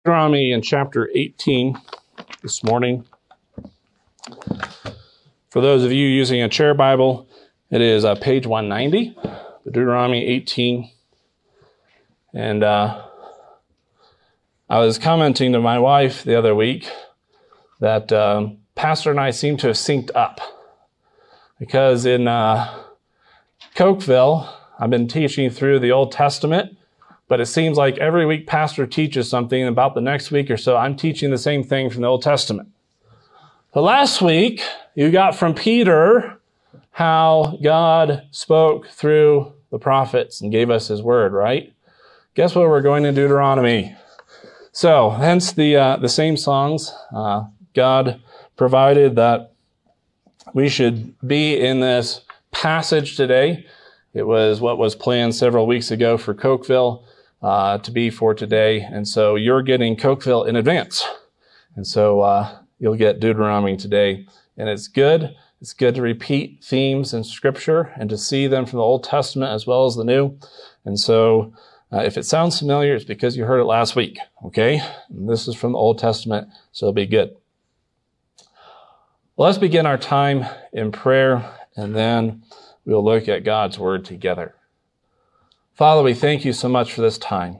Deuteronomy in chapter 18 this morning. For those of you using a chair Bible, it is page 190, Deuteronomy 18. And I was commenting to my wife the other week that Pastor and I seem to have synced up. Because in Cokeville, I've been teaching through the Old Testament, but it seems like every week Pastor teaches something, about the next week or so, I'm teaching the same thing from the Old Testament. But last week, you got from Peter how God spoke through the prophets and gave us his word, right? Guess what? We're going to Deuteronomy. So, hence the same songs. God provided that we should be in this passage today. It was what was planned several weeks ago for Cokeville to be for today. And so you're getting Cokeville in advance. And so you'll get Deuteronomy today. And it's good. It's good to repeat themes in Scripture and to see them from the Old Testament as well as the New. And so if it sounds familiar, it's because you heard it last week. Okay? And this is from the Old Testament, so it'll be good. Well, let's begin our time in prayer, and then we'll look at God's Word together. Father, we thank you so much for this time.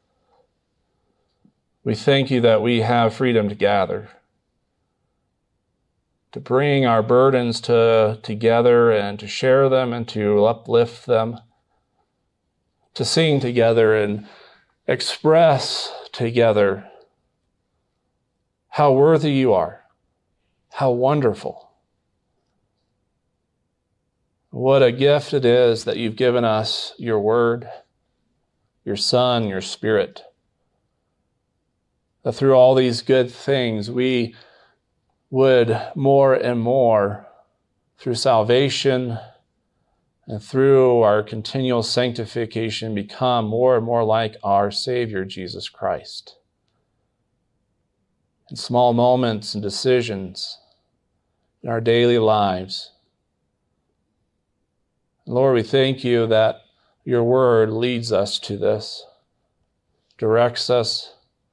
We thank you that we have freedom to gather, to bring our burdens together and to share them and to uplift them, to sing together and express together how worthy you are, how wonderful. What a gift it is that you've given us your word, your Son, your Spirit. That through all these good things, we would more and more, through salvation and through our continual sanctification, become more and more like our Savior, Jesus Christ. In small moments and decisions in our daily lives, Lord, we thank you that your word leads us to this, directs us.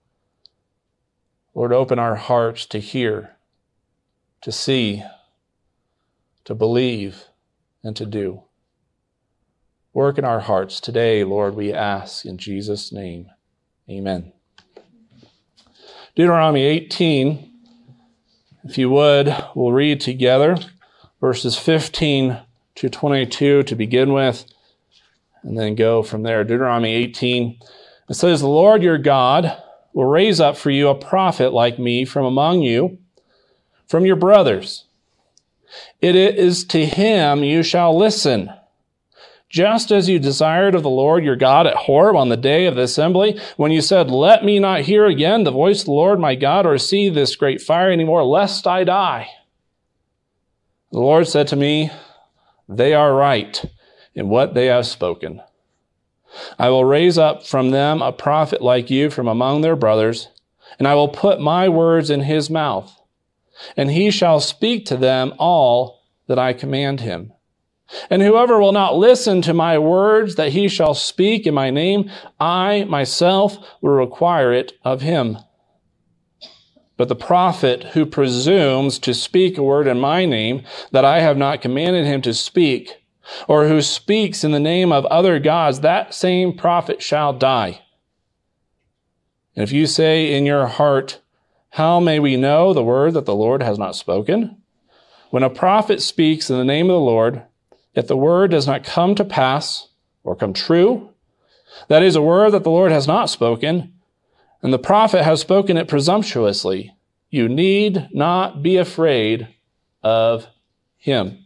Lord, open our hearts to hear, to see, to believe, and to do. Work in our hearts today, Lord, we ask in Jesus' name. Amen. Deuteronomy 18, if you would, we'll read together verses 15 to 22 to begin with, and then go from there. Deuteronomy 18, it says, "The Lord your God will raise up for you a prophet like me from among you, from your brothers. It is to him you shall listen, just as you desired of the Lord your God at Horeb on the day of the assembly, when you said, 'Let me not hear again the voice of the Lord my God, or see this great fire anymore, lest I die.' The Lord said to me, 'They are right in what they have spoken. I will raise up from them a prophet like you from among their brothers, and I will put my words in his mouth, and he shall speak to them all that I command him. And whoever will not listen to my words that he shall speak in my name, I myself will require it of him. But the prophet who presumes to speak a word in my name that I have not commanded him to speak, or who speaks in the name of other gods, that same prophet shall die. And if you say in your heart, 'How may we know the word that the Lord has not spoken?' When a prophet speaks in the name of the Lord, if the word does not come to pass or come true, that is a word that the Lord has not spoken, and the prophet has spoken it presumptuously, you need not be afraid of him."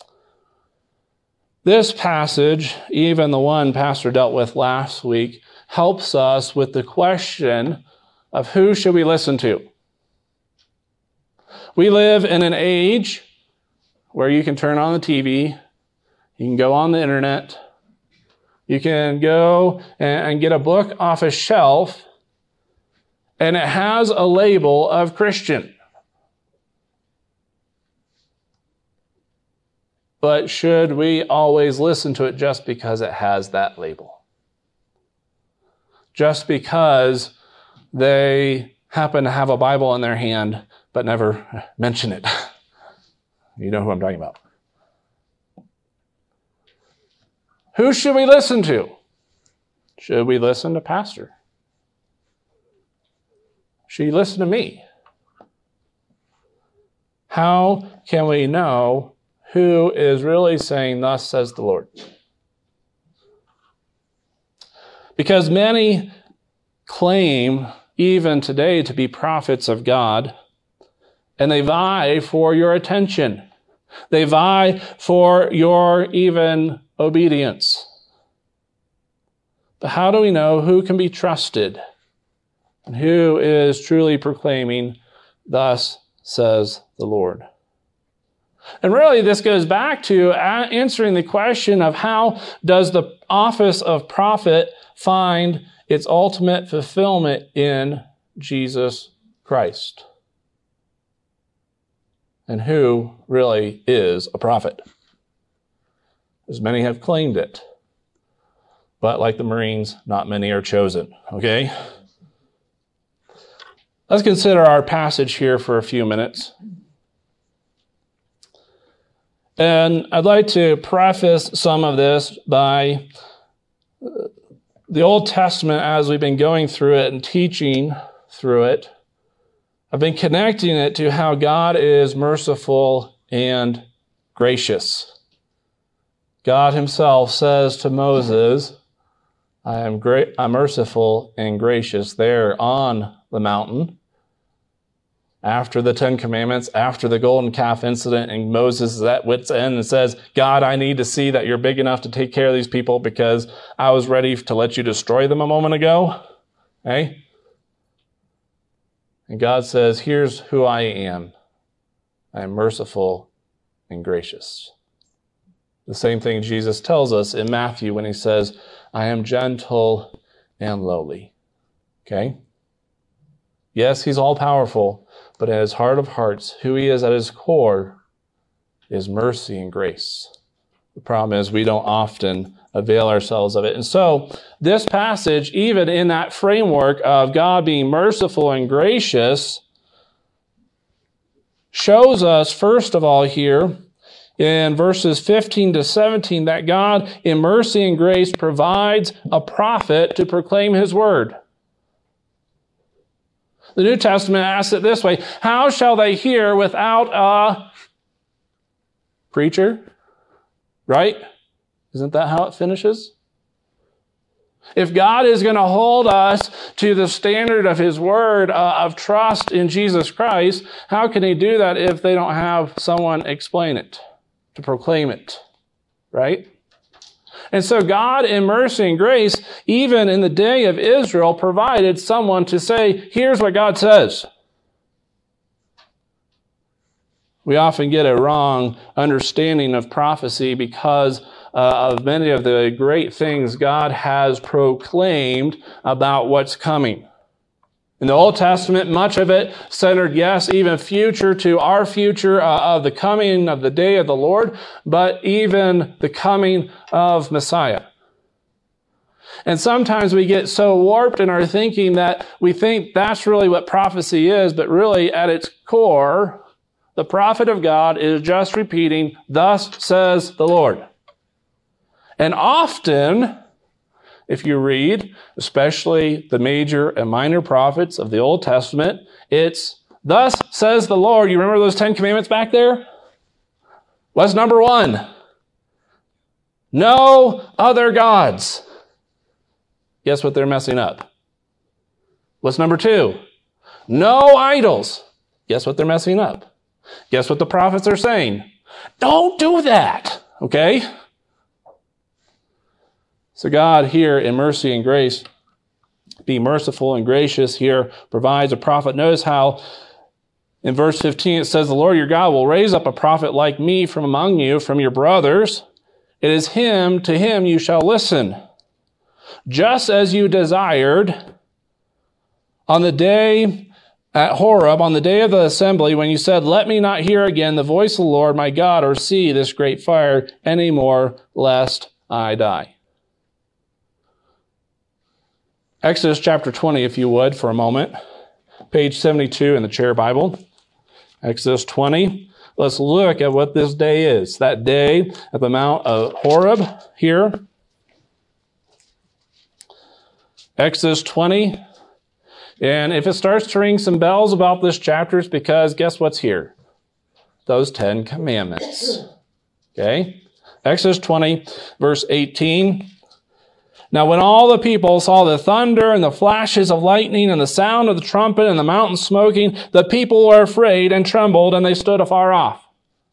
This passage, even the one Pastor dealt with last week, helps us with the question of who should we listen to. We live in an age where you can turn on the TV, you can go on the internet, you can go and get a book off a shelf, and it has a label of Christian. But should we always listen to it just because it has that label? Just because they happen to have a Bible in their hand but never mention it. You know who I'm talking about. Who should we listen to? Should we listen to Pastor? Should you listen to me? How can we know who is really saying, "Thus says the Lord"? Because many claim, even today, to be prophets of God, and they vie for your attention. They vie for your even obedience. But how do we know who can be trusted and who is truly proclaiming, "Thus says the Lord"? And really, this goes back to answering the question of how does the office of prophet find its ultimate fulfillment in Jesus Christ? And who really is a prophet? As many have claimed it. But like the Marines, not many are chosen. Okay? Let's consider our passage here for a few minutes. And I'd like to preface some of this by the Old Testament, as we've been going through it and teaching through it. I've been connecting it to how God is merciful and gracious. God himself says to Moses, I'm merciful and gracious there on the mountain. After the Ten Commandments, after the golden calf incident, and Moses is at wit's end and says, "God, I need to see that you're big enough to take care of these people because I was ready to let you destroy them a moment ago." Okay? And God says, "Here's who I am. I am merciful and gracious." The same thing Jesus tells us in Matthew when he says, "I am gentle and lowly." Okay? Yes, he's all-powerful, but in his heart of hearts, who he is at his core is mercy and grace. The problem is we don't often avail ourselves of it. And so this passage, even in that framework of God being merciful and gracious, shows us, first of all here, in verses 15 to 17, that God, in mercy and grace, provides a prophet to proclaim his word. The New Testament asks it this way: how shall they hear without a preacher? Right? Isn't that how it finishes? If God is going to hold us to the standard of his word of trust in Jesus Christ, how can he do that if they don't have someone explain it, to proclaim it? Right? And so God, in mercy and grace, even in the day of Israel, provided someone to say, here's what God says. We often get a wrong understanding of prophecy because of many of the great things God has proclaimed about what's coming. In the Old Testament, much of it centered, yes, even future to our future of the coming of the day of the Lord, but even the coming of Messiah. And sometimes we get so warped in our thinking that we think that's really what prophecy is, but really at its core, the prophet of God is just repeating, "Thus says the Lord." And often, if you read, especially the major and minor prophets of the Old Testament, it's, "Thus says the Lord." You remember those 10 Commandments back there? What's number 1? No other gods. Guess what they're messing up? What's number 2? No idols. Guess what they're messing up? Guess what the prophets are saying? Don't do that. Okay? So God here in mercy and grace, be merciful and gracious here, provides a prophet. Notice how in verse 15 it says, "The Lord your God will raise up a prophet like me from among you, from your brothers. It is to him you shall listen. Just as you desired on the day at Horeb, on the day of the assembly, when you said, 'Let me not hear again the voice of the Lord my God, or see this great fire anymore, lest I die.'" Exodus chapter 20, if you would, for a moment. Page 72 in the Chair Bible. Exodus 20. Let's look at what this day is. That day at the Mount of Horeb here. Exodus 20. And if it starts to ring some bells about this chapter, it's because guess what's here? Those 10 commandments. Okay? Exodus 20, verse 18. Now when all the people saw the thunder and the flashes of lightning and the sound of the trumpet and the mountain smoking, the people were afraid and trembled, and they stood afar off.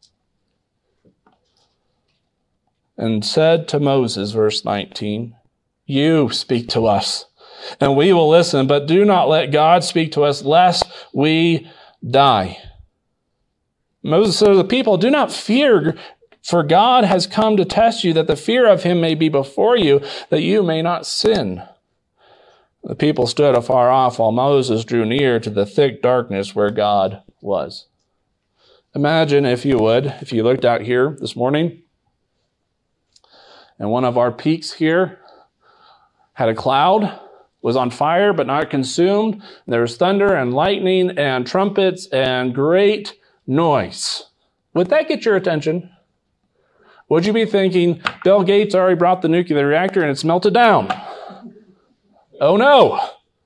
And said to Moses, verse 19, you speak to us, and we will listen, but do not let God speak to us, lest we die. Moses said to the people, do not fear, for God has come to test you, that the fear of him may be before you, that you may not sin. The people stood afar off while Moses drew near to the thick darkness where God was. Imagine, if you would, if you looked out here this morning, and one of our peaks here had a cloud, was on fire but not consumed. There was thunder and lightning and trumpets and great noise. Would that get your attention? Would you be thinking, Bill Gates already brought the nuclear reactor and it's melted down? Oh no.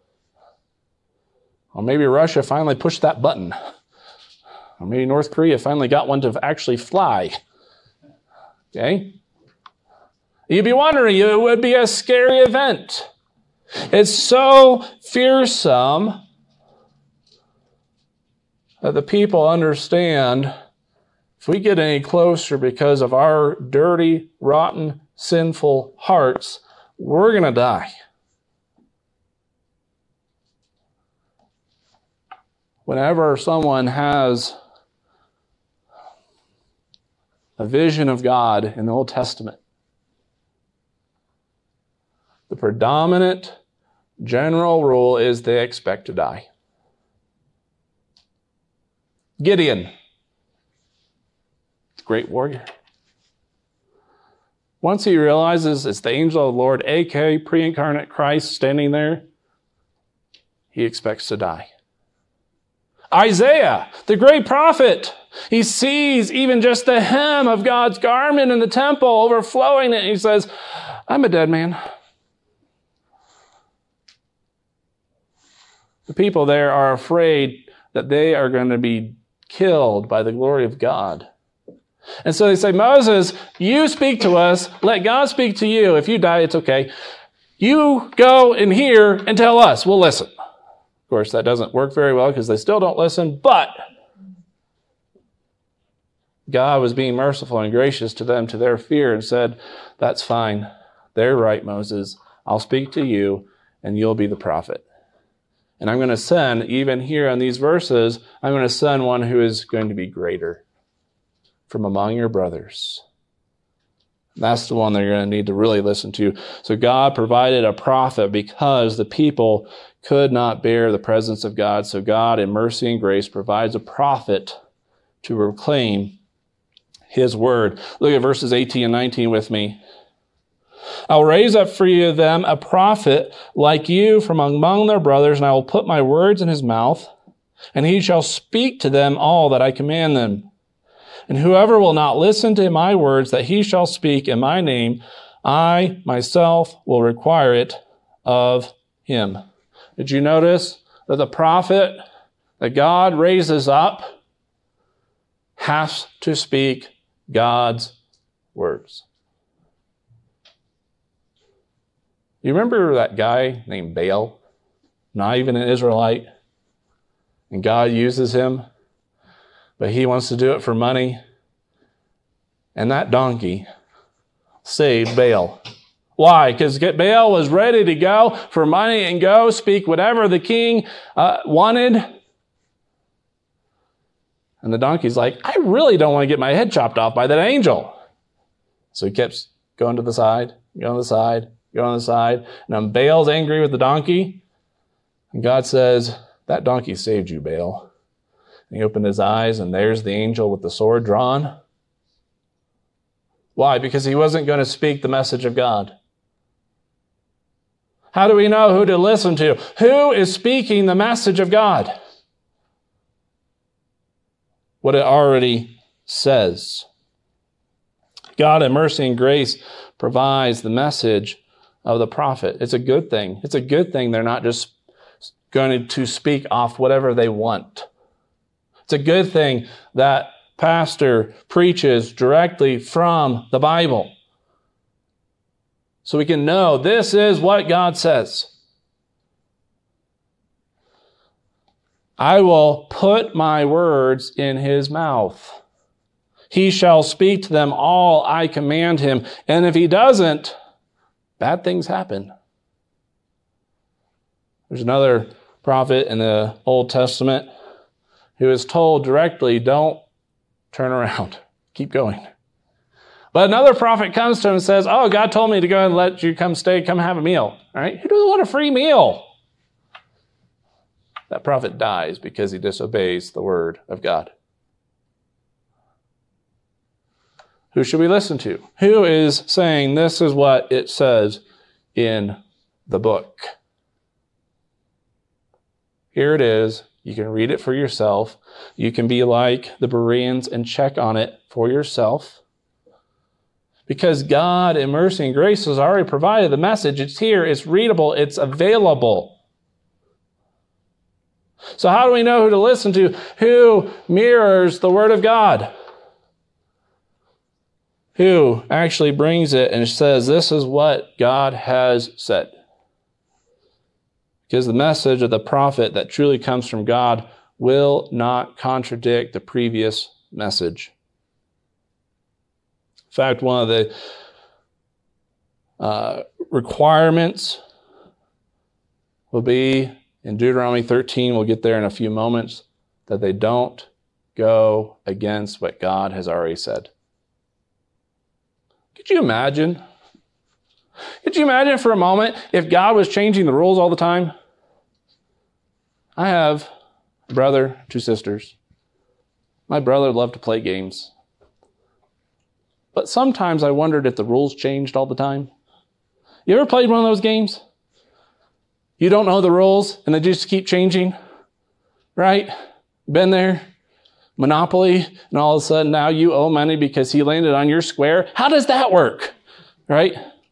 Or maybe Russia finally pushed that button. Or maybe North Korea finally got one to actually fly. Okay? You'd be wondering, it would be a scary event. It's so fearsome that the people understand if we get any closer because of our dirty, rotten, sinful hearts, we're going to die. Whenever someone has a vision of God in the Old Testament, the predominant general rule is they expect to die. Gideon, great warrior. Once he realizes it's the angel of the Lord, aka pre-incarnate Christ, standing there, he expects to die. Isaiah, the great prophet, he sees even just the hem of God's garment in the temple overflowing it, and he says, I'm a dead man. The people there are afraid that they are going to be killed by the glory of God. And so they say, Moses, you speak to us. Let God speak to you. If you die, it's okay. You go in here and tell us. We'll listen. Of course, that doesn't work very well because they still don't listen. But God was being merciful and gracious to them, to their fear, and said, that's fine. They're right, Moses. I'll speak to you, and you'll be the prophet. And I'm going to send, even here in these verses, I'm going to send one who is going to be greater from among your brothers. That's the one they're going to need to really listen to. So God provided a prophet because the people could not bear the presence of God. So God, in mercy and grace, provides a prophet to proclaim his word. Look at verses 18 and 19 with me. I'll raise up for you them a prophet like you from among their brothers, and I will put my words in his mouth, and he shall speak to them all that I command them. And whoever will not listen to my words that he shall speak in my name, I myself will require it of him. Did you notice that the prophet that God raises up has to speak God's words? You remember that guy named Baal? Not even an Israelite. And God uses him, but he wants to do it for money. And that donkey saved Baal. Why? Because Baal was ready to go for money and go speak whatever the king wanted. And the donkey's like, I really don't want to get my head chopped off by that angel. So he kept going to the side, going to the side, going to the side. And then Baal's angry with the donkey. And God says, that donkey saved you, Baal. And he opened his eyes, and there's the angel with the sword drawn. Why? Because he wasn't going to speak the message of God. How do we know who to listen to? Who is speaking the message of God? What it already says. God in mercy and grace provides the message of the prophet. It's a good thing. It's a good thing they're not just going to speak off whatever they want. It's a good thing that pastor preaches directly from the Bible. So we can know this is what God says. I will put my words in his mouth. He shall speak to them all I command him. And if he doesn't, bad things happen. There's another prophet in the Old Testament who is told directly, don't turn around. Keep going. But another prophet comes to him and says, oh, God told me to go and let you come have a meal. All right? Who doesn't want a free meal? That prophet dies because he disobeys the word of God. Who should we listen to? Who is saying this is what it says in the book? Here it is. You can read it for yourself. You can be like the Bereans and check on it for yourself. Because God in mercy and grace has already provided the message. It's here, it's readable, it's available. So how do we know who to listen to? Who mirrors the Word of God? Who actually brings it and says, this is what God has said. Because the message of the prophet that truly comes from God will not contradict the previous message. In fact, one of the requirements will be in Deuteronomy 13, we'll get there in a few moments, that they don't go against what God has already said. Could you imagine? Could you imagine for a moment if God was changing the rules all the time? I have a brother, 2 sisters. My brother loved to play games. But sometimes I wondered if the rules changed all the time. You ever played one of those games? You don't know the rules and they just keep changing, right? Been there? Monopoly, and all of a sudden now you owe money because he landed on your square. How does that work? Right?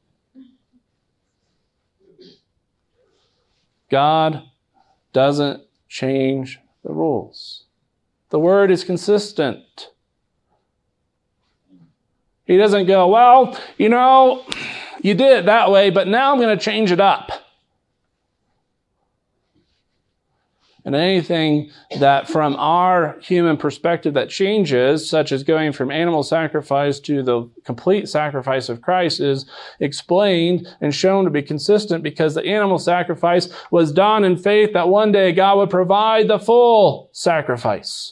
God doesn't change the rules. The word is consistent. He doesn't go, well, you did it that way, but now I'm going to change it up. And anything that from our human perspective that changes, such as going from animal sacrifice to the complete sacrifice of Christ, is explained and shown to be consistent because the animal sacrifice was done in faith that one day God would provide the full sacrifice.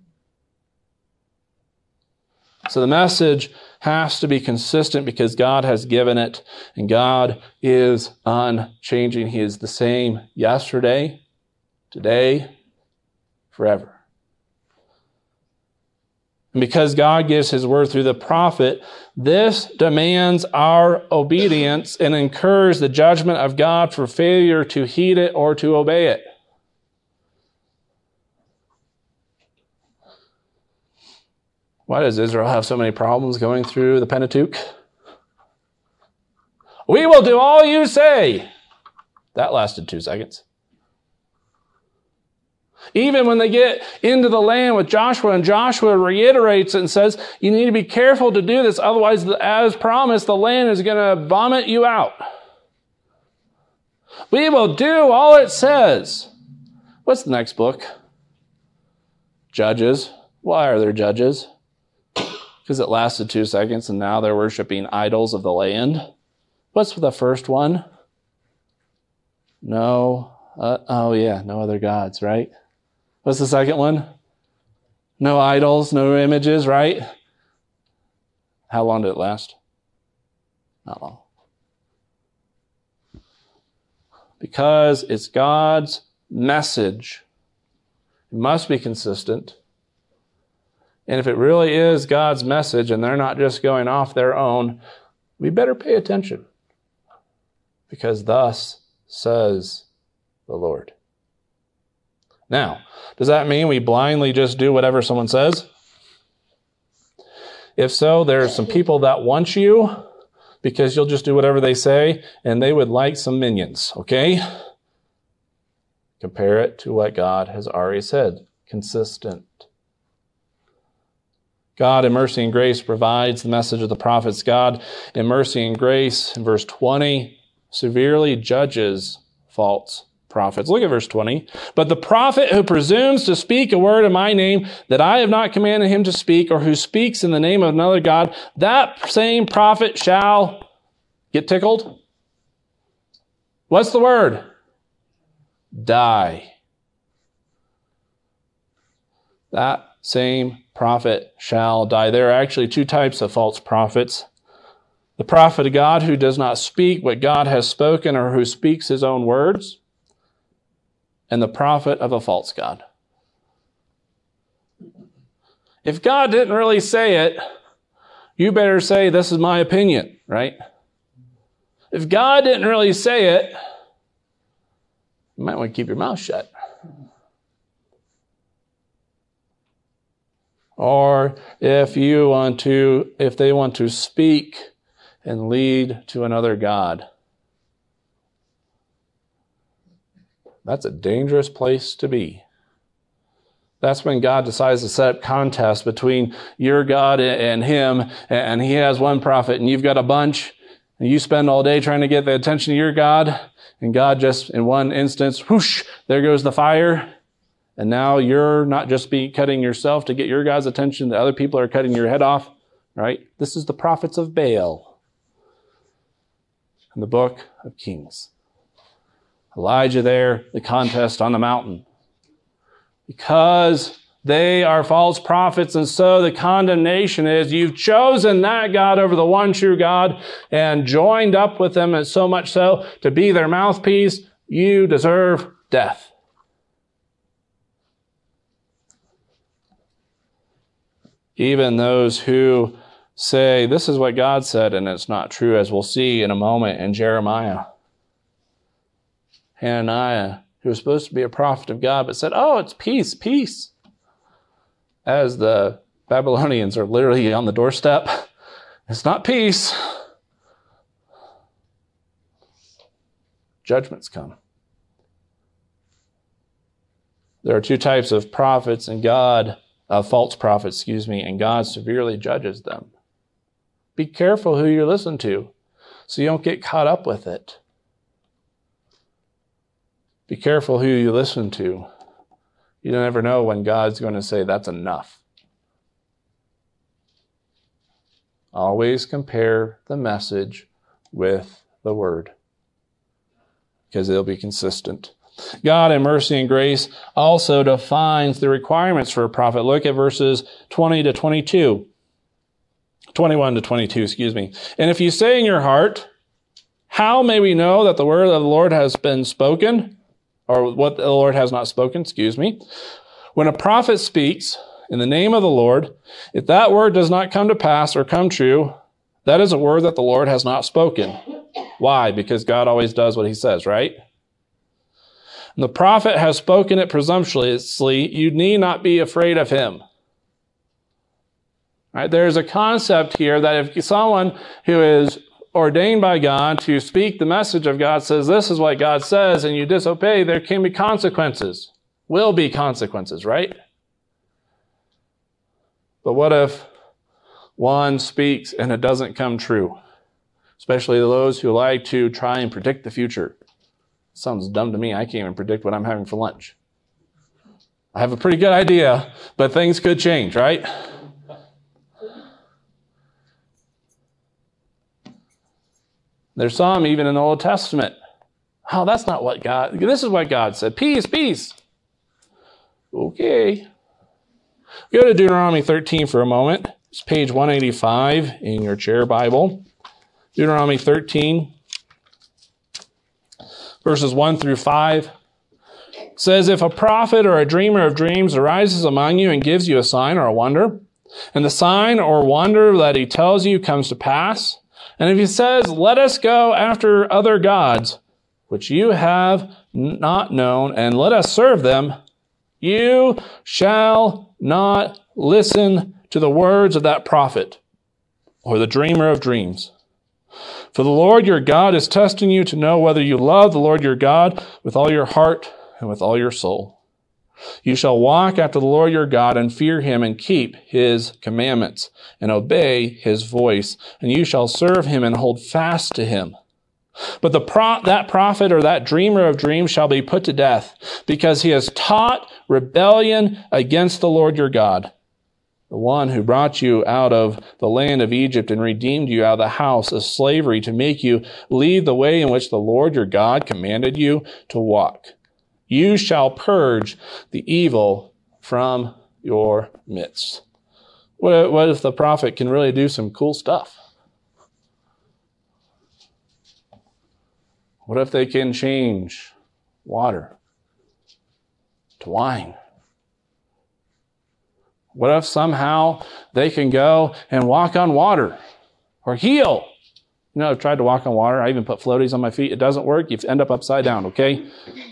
So the message has to be consistent because God has given it, and God is unchanging. He is the same yesterday, today, forever. And because God gives his word through the prophet, this demands our obedience and incurs the judgment of God for failure to heed it or to obey it. Why does Israel have so many problems going through the Pentateuch? We will do all you say. That lasted 2 seconds. Even when they get into the land with Joshua, and Joshua reiterates it and says, you need to be careful to do this, otherwise, as promised, the land is going to vomit you out. We will do all it says. What's the next book? Judges. Why are there judges? Because it lasted 2 seconds and now they're worshiping idols of the land. What's the first one? No other gods, right? What's the second one? No idols, no images, right? How long did it last? Not long. Because it's God's message. It must be consistent. And if it really is God's message and they're not just going off their own, we better pay attention. Because thus says the Lord. Now, does that mean we blindly just do whatever someone says? If so, there are some people that want you because you'll just do whatever they say, and they would like some minions, okay? Compare it to what God has already said. Consistent. God in mercy and grace provides the message of the prophets. God in mercy and grace, in verse 20, severely judges false prophets. Look at verse 20. But the prophet who presumes to speak a word in my name that I have not commanded him to speak, or who speaks in the name of another God, that same prophet shall get tickled. What's the word? Die. That same prophet shall die. There are actually two types of false prophets. The prophet of God who does not speak what God has spoken, or who speaks his own words, and the prophet of a false god. If God didn't really say it, you better say, this is my opinion, right? If God didn't really say it, you might want to keep your mouth shut. Or if they want to speak and lead to another god. That's a dangerous place to be. That's when God decides to set up contests between your God and him, and he has one prophet and you've got a bunch, and you spend all day trying to get the attention of your God, and God just, in one instance, whoosh, there goes the fire. And now you're not just cutting yourself to get your God's attention, the other people are cutting your head off, right? This is the prophets of Baal in the book of Kings. Elijah there, the contest on the mountain. Because they are false prophets, and so the condemnation is you've chosen that God over the one true God and joined up with them, and so much so to be their mouthpiece, you deserve death. Even those who say, this is what God said, and it's not true, as we'll see in a moment in Jeremiah. Hananiah, who was supposed to be a prophet of God, but said, oh, it's peace, peace. As the Babylonians are literally on the doorstep. It's not peace. Judgments come. There are two types of prophets, and false prophets, and God severely judges them. Be careful who you listen to, so you don't get caught up with it. Be careful who you listen to. You never know when God's going to say, that's enough. Always compare the message with the word, because it'll be consistent. God in mercy and grace also defines the requirements for a prophet. Look at verses 21 to 22, And if you say in your heart, how may we know that the word of the Lord has been spoken? Or what the Lord has not spoken, When a prophet speaks in the name of the Lord, if that word does not come to pass or come true, that is a word that the Lord has not spoken. Why? Because God always does what he says, right? And the prophet has spoken it presumptuously. You need not be afraid of him. Right? There's a concept here that if someone who is ordained by God to speak the message of God says, this is what God says, and you disobey, there can be consequences. Will be consequences, right? But what if one speaks and it doesn't come true? Especially those who like to try and predict the future. Sounds dumb to me. I can't even predict what I'm having for lunch. I have a pretty good idea, but things could change, right? There's some even in the Old Testament. Oh, that's not what God, this is what God said. Peace, peace. Okay. Go to Deuteronomy 13 for a moment. It's page 185 in your chair Bible. Deuteronomy 13, verses 1 through 5. It says, if a prophet or a dreamer of dreams arises among you and gives you a sign or a wonder, and the sign or wonder that he tells you comes to pass, and if he says, let us go after other gods, which you have not known, and let us serve them, you shall not listen to the words of that prophet or the dreamer of dreams. For the Lord your God is testing you to know whether you love the Lord your God with all your heart and with all your soul. You shall walk after the Lord your God and fear him and keep his commandments and obey his voice, and you shall serve him and hold fast to him. But that prophet or that dreamer of dreams shall be put to death, because he has taught rebellion against the Lord your God, the one who brought you out of the land of Egypt and redeemed you out of the house of slavery, to make you leave the way in which the Lord your God commanded you to walk. You shall purge the evil from your midst. What if the prophet can really do some cool stuff? What if they can change water to wine? What if somehow they can go and walk on water or heal? You know, I've tried to walk on water. I even put floaties on my feet. It doesn't work. You end up upside down, okay?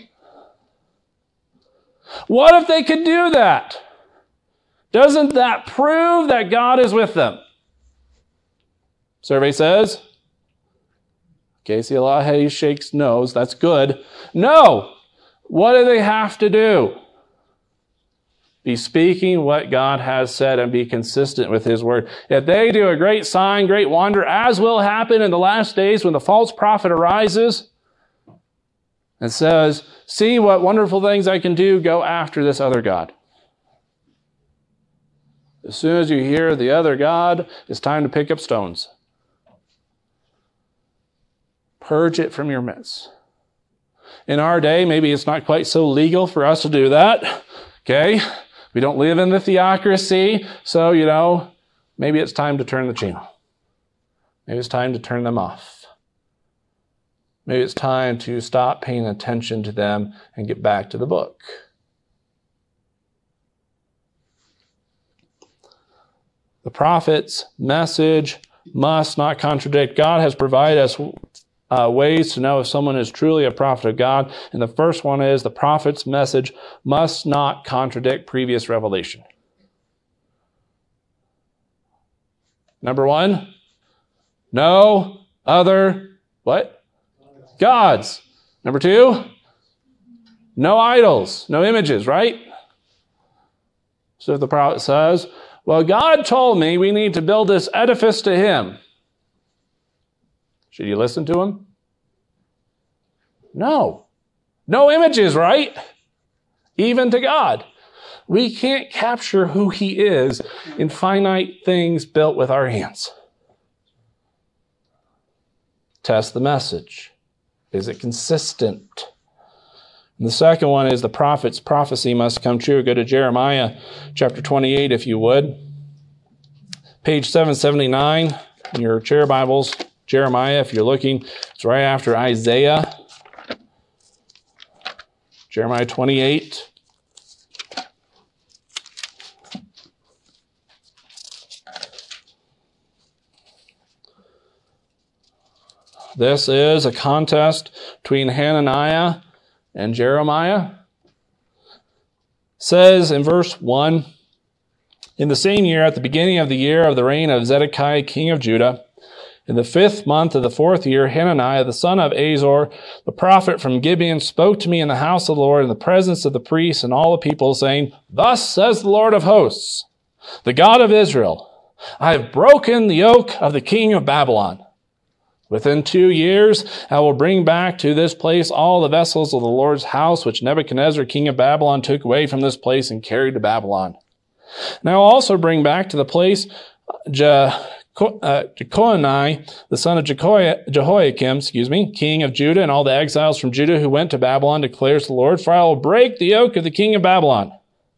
What if they could do that? Doesn't that prove that God is with them? Survey says, Casey Elahe shakes nose. That's good. No. What do they have to do? Be speaking what God has said and be consistent with his word. If they do a great sign, great wonder, as will happen in the last days when the false prophet arises and says, see what wonderful things I can do, go after this other God. As soon as you hear the other God, it's time to pick up stones. Purge it from your midst. In our day, maybe it's not quite so legal for us to do that. Okay? We don't live in the theocracy, so, maybe it's time to turn the channel. Maybe it's time to turn them off. Maybe it's time to stop paying attention to them and get back to the book. The prophet's message must not contradict. God has provided us ways to know if someone is truly a prophet of God. And the first one is the prophet's message must not contradict previous revelation. Number one, no other, what? Gods. Number two, no idols, no images, right? So if the prophet says, well, God told me we need to build this edifice to him, should you listen to him? No. No images, right? Even to God. We can't capture who he is in finite things built with our hands. Test the message. Is it consistent? And the second one is the prophet's prophecy must come true. Go to Jeremiah chapter 28, if you would. Page 779 in your chair Bibles. Jeremiah, if you're looking, it's right after Isaiah. Jeremiah 28. This is a contest between Hananiah and Jeremiah. It says in verse 1, in the same year, at the beginning of the year of the reign of Zedekiah, king of Judah, in the 5th month of the 4th year, Hananiah, the son of Azor, the prophet from Gibeon, spoke to me in the house of the Lord in the presence of the priests and all the people, saying, thus says the Lord of hosts, the God of Israel, I have broken the yoke of the king of Babylon. Within 2 years, I will bring back to this place all the vessels of the Lord's house, which Nebuchadnezzar, king of Babylon, took away from this place and carried to Babylon. And I will also bring back to the place Jeconiah, the son of Jehoiakim, king of Judah, and all the exiles from Judah who went to Babylon, declares the Lord, for I will break the yoke of the king of Babylon.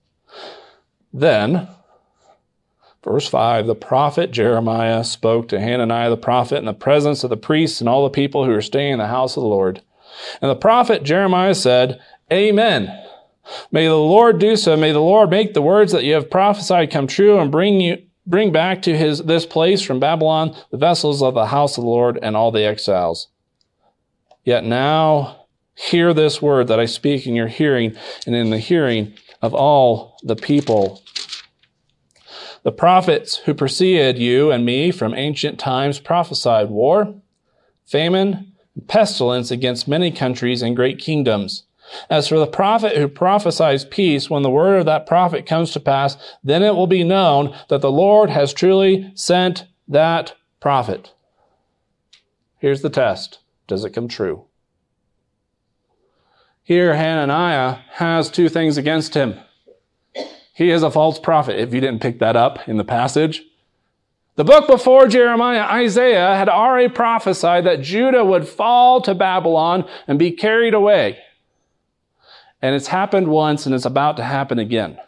Then, verse 5, the prophet Jeremiah spoke to Hananiah the prophet in the presence of the priests and all the people who were staying in the house of the Lord. And the prophet Jeremiah said, Amen. May the Lord do so. May the Lord make the words that you have prophesied come true and bring back to this place from Babylon the vessels of the house of the Lord and all the exiles. Yet now Hear this word that I speak in your hearing and in the hearing of all the people. The prophets who preceded you and me from ancient times prophesied war, famine, and pestilence against many countries and great kingdoms. As for the prophet who prophesies peace, when the word of that prophet comes to pass, then it will be known that the Lord has truly sent that prophet. Here's the test. Does it come true? Here, Hananiah has two things against him. He is a false prophet, if you didn't pick that up in the passage. The book before Jeremiah, Isaiah, had already prophesied that Judah would fall to Babylon and be carried away. And it's happened once, and it's about to happen again.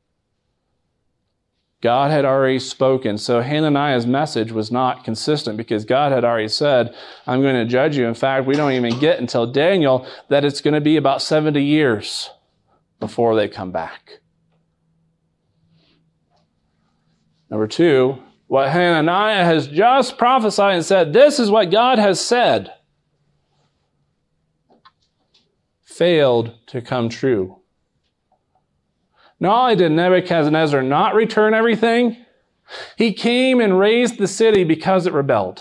God had already spoken, so Hananiah's message was not consistent because God had already said, I'm going to judge you. In fact, we don't even get until Daniel that it's going to be about 70 years before they come back. Number two, what Hananiah has just prophesied and said, this is what God has said, failed to come true. Not only did Nebuchadnezzar not return everything, he came and razed the city because it rebelled.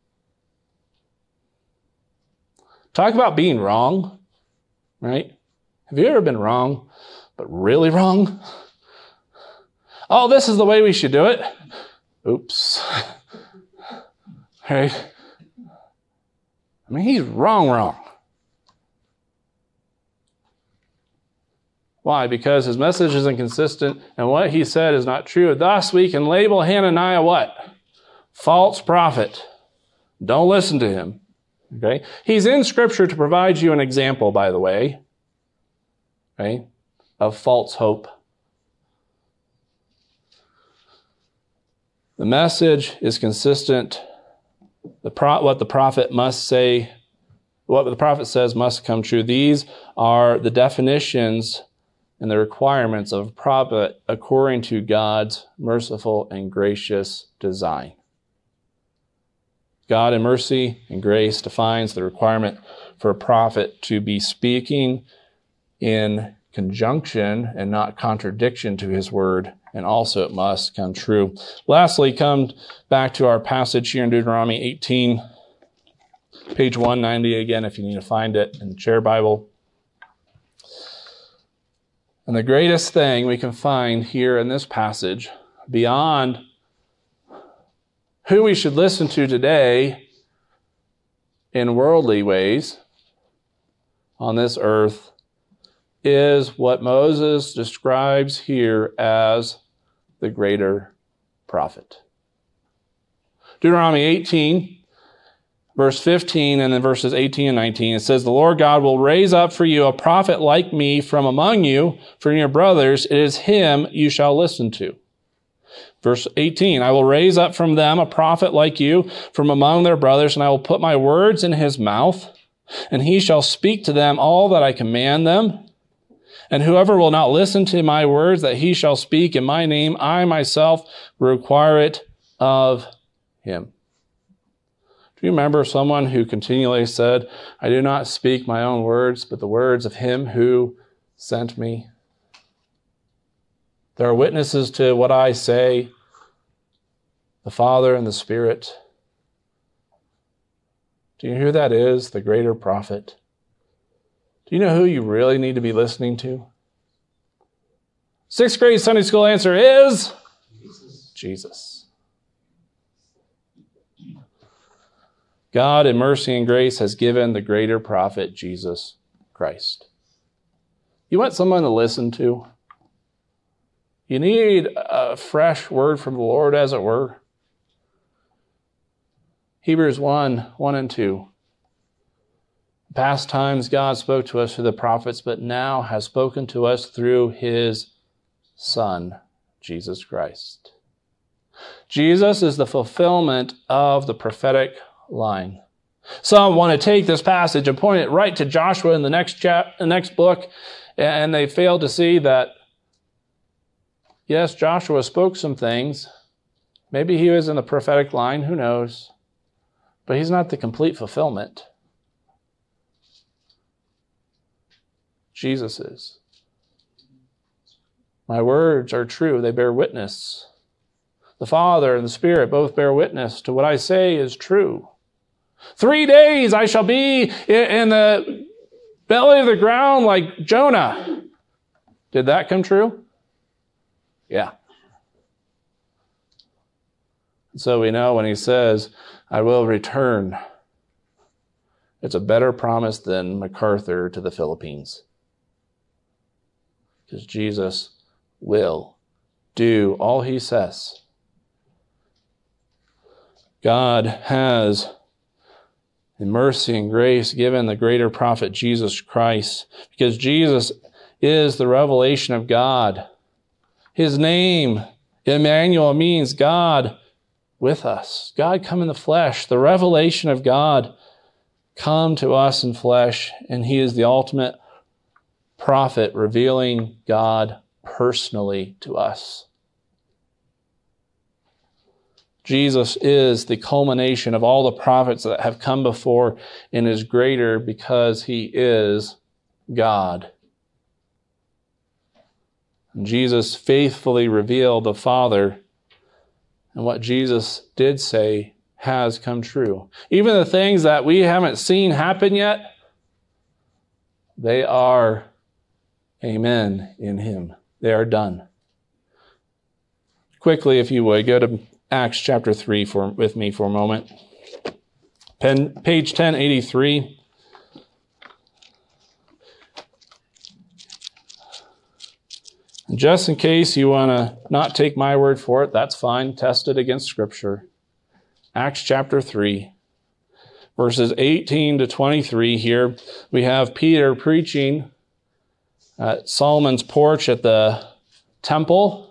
Talk about being wrong, right? Have you ever been wrong, but really wrong? Oh, this is the way we should do it. Oops. Right? I mean, he's wrong. Why? Because his message is inconsistent and what he said is not true. Thus, we can label Hananiah what? False prophet. Don't listen to him. Okay? He's in Scripture to provide you an example, by the way, right, of false hope. The message is consistent. What the prophet must say, what the prophet says must come true. These are the definitions and the requirements of a prophet according to God's merciful and gracious design. God in mercy and grace defines the requirement for a prophet to be speaking in conjunction and not contradiction to his word, and also it must come true. Lastly, come back to our passage here in Deuteronomy 18, page 190 again, if you need to find it in the chair Bible. And the greatest thing we can find here in this passage, beyond who we should listen to today in worldly ways on this earth, is what Moses describes here as the greater prophet. Deuteronomy 18, verse 15, and then verses 18 and 19, it says, the Lord God will raise up for you a prophet like me from among you, from your brothers. It is him you shall listen to. Verse 18, I will raise up from them a prophet like you from among their brothers, and I will put my words in his mouth, and he shall speak to them all that I command them. And whoever will not listen to my words that he shall speak in my name, I myself will require it of him. Do you remember someone who continually said, I do not speak my own words, but the words of him who sent me? There are witnesses to what I say, the Father and the Spirit. Do you know who that is, the greater prophet? Do you know who you really need to be listening to? 6th grade Sunday school answer is Jesus. God in mercy and grace has given the greater prophet, Jesus Christ. You want someone to listen to? You need a fresh word from the Lord, as it were. Hebrews 1 and 2. In past times God spoke to us through the prophets, but now has spoken to us through his Son, Jesus Christ. Jesus is the fulfillment of the prophetic line. Some want to take this passage and point it right to Joshua in the next book, and they fail to see that, yes, Joshua spoke some things. Maybe he was in the prophetic line, who knows? But he's not the complete fulfillment. Jesus is. My words are true. They bear witness. The Father and the Spirit both bear witness to what I say is true. 3 days I shall be in the belly of the ground like Jonah. Did that come true? Yeah. So we know when he says, I will return, it's a better promise than MacArthur to the Philippines. Because Jesus will do all he says. God has, in mercy and grace, given the greater prophet Jesus Christ, because Jesus is the revelation of God. His name, Emmanuel, means God with us. God come in the flesh, the revelation of God come to us in flesh, and he is the ultimate prophet revealing God personally to us. Jesus is the culmination of all the prophets that have come before and is greater because he is God. And Jesus faithfully revealed the Father, and what Jesus did say has come true. Even the things that we haven't seen happen yet, they are amen in him. They are done. Quickly, if you would, go to Acts chapter 3 with me for a moment. Page 1083. Just in case you want to not take my word for it, that's fine. Test it against Scripture. Acts chapter 3, verses 18 to 23 here. We have Peter preaching at Solomon's porch at the temple.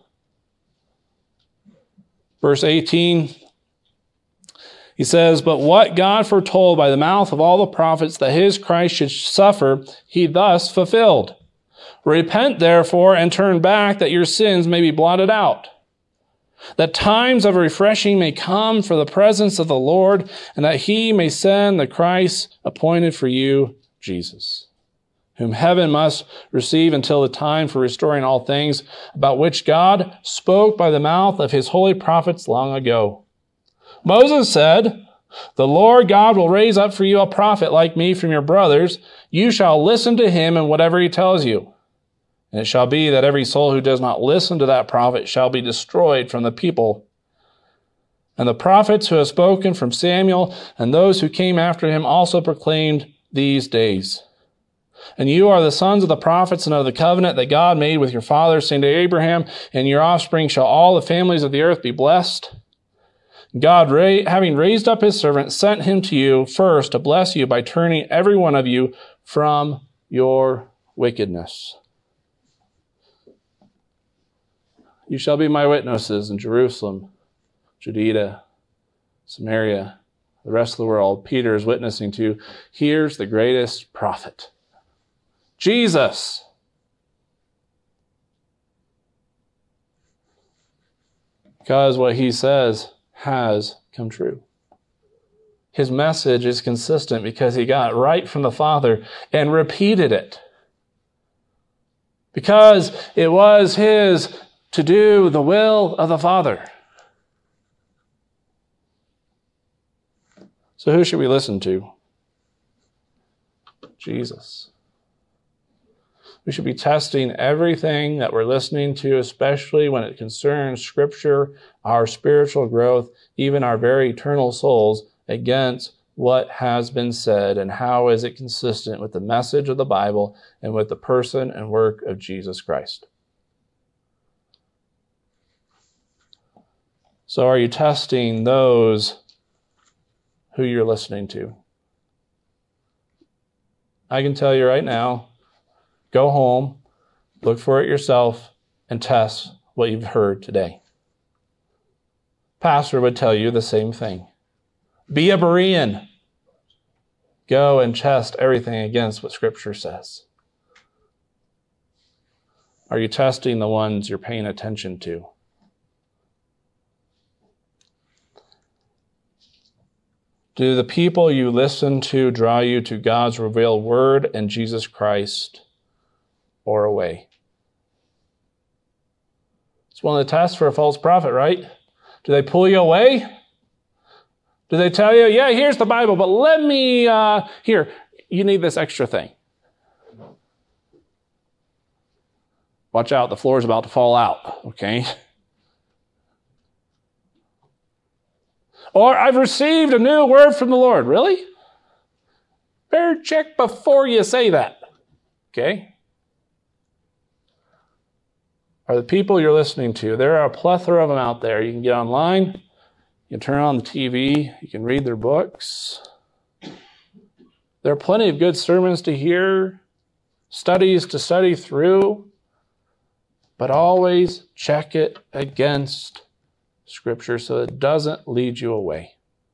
Verse 18, he says, But what God foretold by the mouth of all the prophets that his Christ should suffer, he thus fulfilled. Repent, therefore, and turn back, that your sins may be blotted out, that times of refreshing may come for the presence of the Lord, and that he may send the Christ appointed for you, Jesus, whom heaven must receive until the time for restoring all things, about which God spoke by the mouth of his holy prophets long ago. Moses said, The Lord God will raise up for you a prophet like me from your brothers. You shall listen to him in whatever he tells you. And it shall be that every soul who does not listen to that prophet shall be destroyed from the people. And the prophets who have spoken from Samuel and those who came after him also proclaimed these days. And you are the sons of the prophets and of the covenant that God made with your fathers, saying to Abraham, and your offspring shall all the families of the earth be blessed. God, having raised up his servant, sent him to you first to bless you by turning every one of you from your wickedness. You shall be my witnesses in Jerusalem, Judea, Samaria, the rest of the world. Peter is witnessing to. Here's the greatest prophet, Jesus. Because what he says has come true. His message is consistent because he got it right from the Father and repeated it. Because it was his to do the will of the Father. So who should we listen to? Jesus. We should be testing everything that we're listening to, especially when it concerns Scripture, our spiritual growth, even our very eternal souls, against what has been said and how is it consistent with the message of the Bible and with the person and work of Jesus Christ. So are you testing those who you're listening to? I can tell you right now, go home, look for it yourself, and test what you've heard today. Pastor would tell you the same thing. Be a Berean. Go and test everything against what Scripture says. Are you testing the ones you're paying attention to? Do the people you listen to draw you to God's revealed word and Jesus Christ? or away. It's one of the tests for a false prophet, right? Do they pull you away? Do they tell you, yeah, here's the Bible, but let me, here, you need this extra thing. Watch out, the floor is about to fall out, okay? Or I've received a new word from the Lord. Really? Better check before you say that, okay? Are the people you're listening to, there are a plethora of them out there. You can get online, you can turn on the TV, you can read their books. There are plenty of good sermons to hear, studies to study through, but always check it against Scripture so it doesn't lead you away.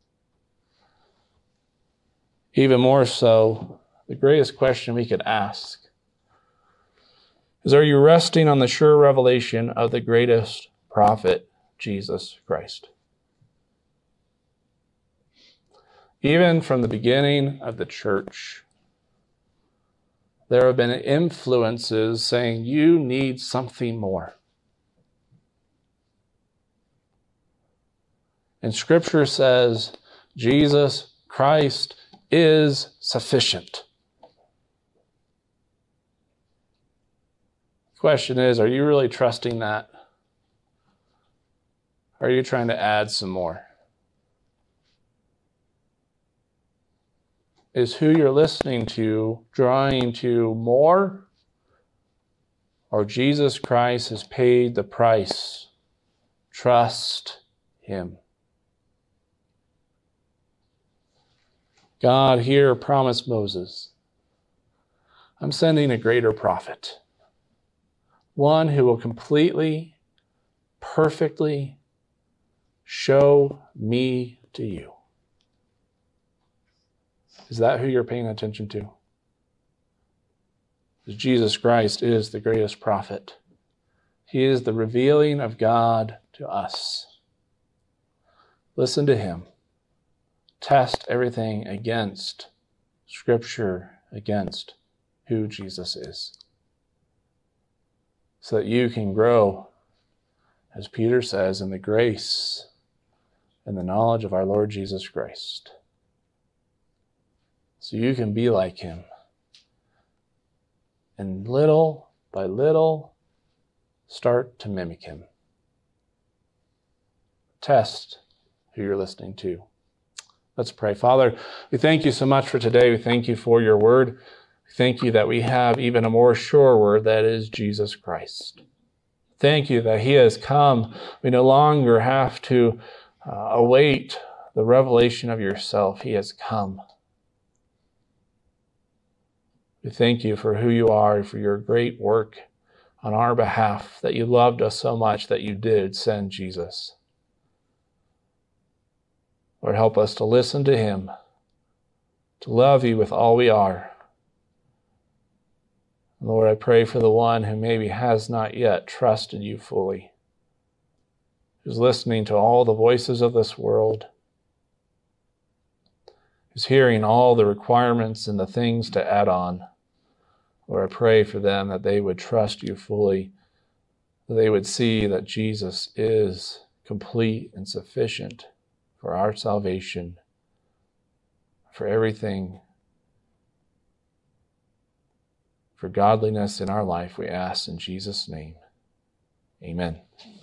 Even more so, the greatest question we could ask is, are you resting on the sure revelation of the greatest prophet, Jesus Christ? Even from the beginning of the church, there have been influences saying you need something more. And Scripture says Jesus Christ is sufficient. The question is, are you really trusting that? Or are you trying to add some more? Is who you're listening to drawing to more? Or Jesus Christ has paid the price? Trust Him. God here promised Moses, I'm sending a greater prophet, one who will completely, perfectly show me to you. Is that who you're paying attention to? Jesus Christ is the greatest prophet. He is the revealing of God to us. Listen to Him. Test everything against Scripture, against who Jesus is, so that you can grow, as Peter says, in the grace and the knowledge of our Lord Jesus Christ. So you can be like Him. And little by little, start to mimic Him. Test who you're listening to. Let's pray. Father, we thank you so much for today. We thank you for your word. We thank you that we have even a more sure word, that is Jesus Christ. Thank you that He has come. We no longer have to await the revelation of yourself. He has come. We thank you for who you are, for your great work on our behalf, that you loved us so much that you did send Jesus. Lord, help us to listen to Him, to love you with all we are. Lord, I pray for the one who maybe has not yet trusted you fully, who's listening to all the voices of this world, who's hearing all the requirements and the things to add on. Lord, I pray for them that they would trust you fully, that they would see that Jesus is complete and sufficient for our salvation, for everything, for godliness in our life, we ask in Jesus' name. Amen.